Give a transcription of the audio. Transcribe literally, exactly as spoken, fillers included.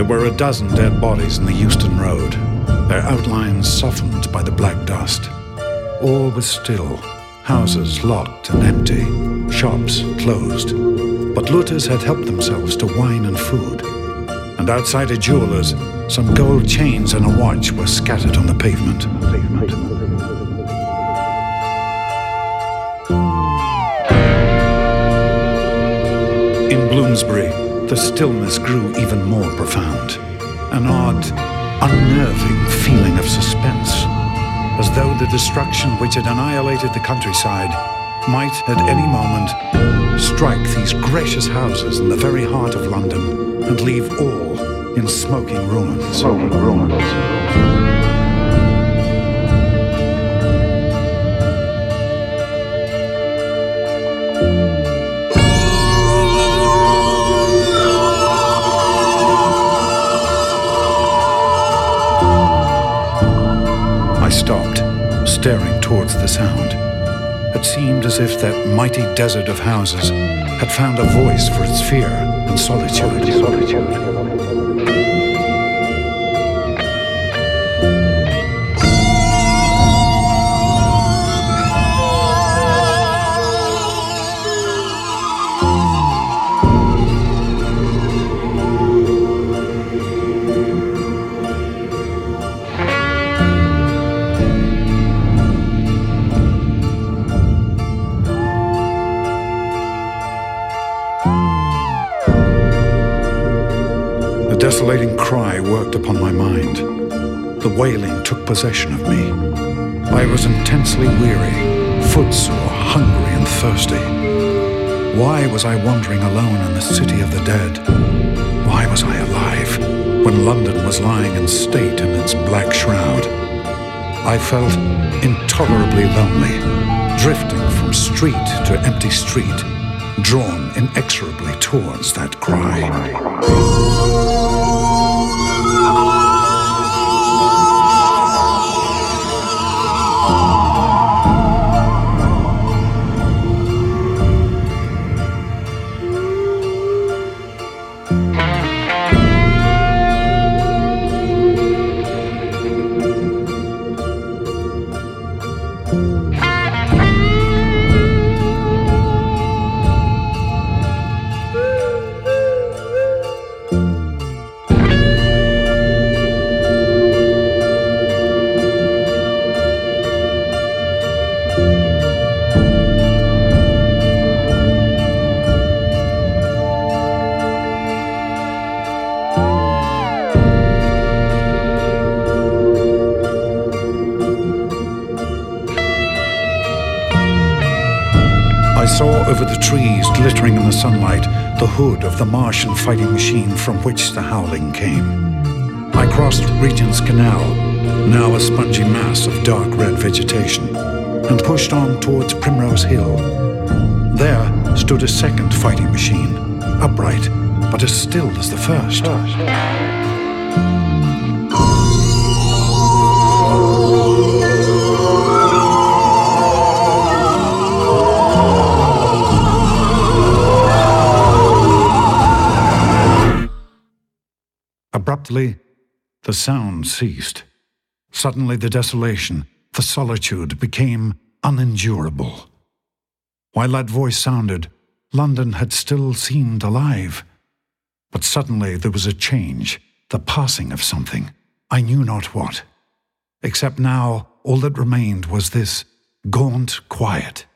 There were a dozen dead bodies in the Euston Road, their outlines softened by the black dust. All was still, houses locked and empty, shops closed. But looters had helped themselves to wine and food. And outside a jeweller's, some gold chains and a watch were scattered on the pavement. In Bloomsbury, the stillness grew even more profound. An odd, unnerving feeling of suspense, as though the destruction which had annihilated the countryside might at any moment strike these gracious houses in the very heart of London and leave all in smoking ruins. Smoking ruins. I stopped, staring towards the sound. It seemed as if that mighty desert of houses had found a voice for its fear and solitude. solitude. The desolating cry worked upon my mind. The wailing took possession of me. I was intensely weary, footsore, hungry and thirsty. Why was I wandering alone in the city of the dead? Why was I alive when London was lying in state in its black shroud? I felt intolerably lonely, drifting from street to empty street, drawn inexorably towards that cry. I saw over the trees, glittering in the sunlight, the hood of the Martian fighting machine from which the howling came. I crossed Regent's Canal, now a spongy mass of dark red vegetation, and pushed on towards Primrose Hill. There stood a second fighting machine, upright, but as still as the first. Abruptly, the sound ceased. Suddenly the desolation, the solitude became unendurable. While that voice sounded, London had still seemed alive. But suddenly there was a change, the passing of something, I knew not what. Except now all that remained was this gaunt quiet.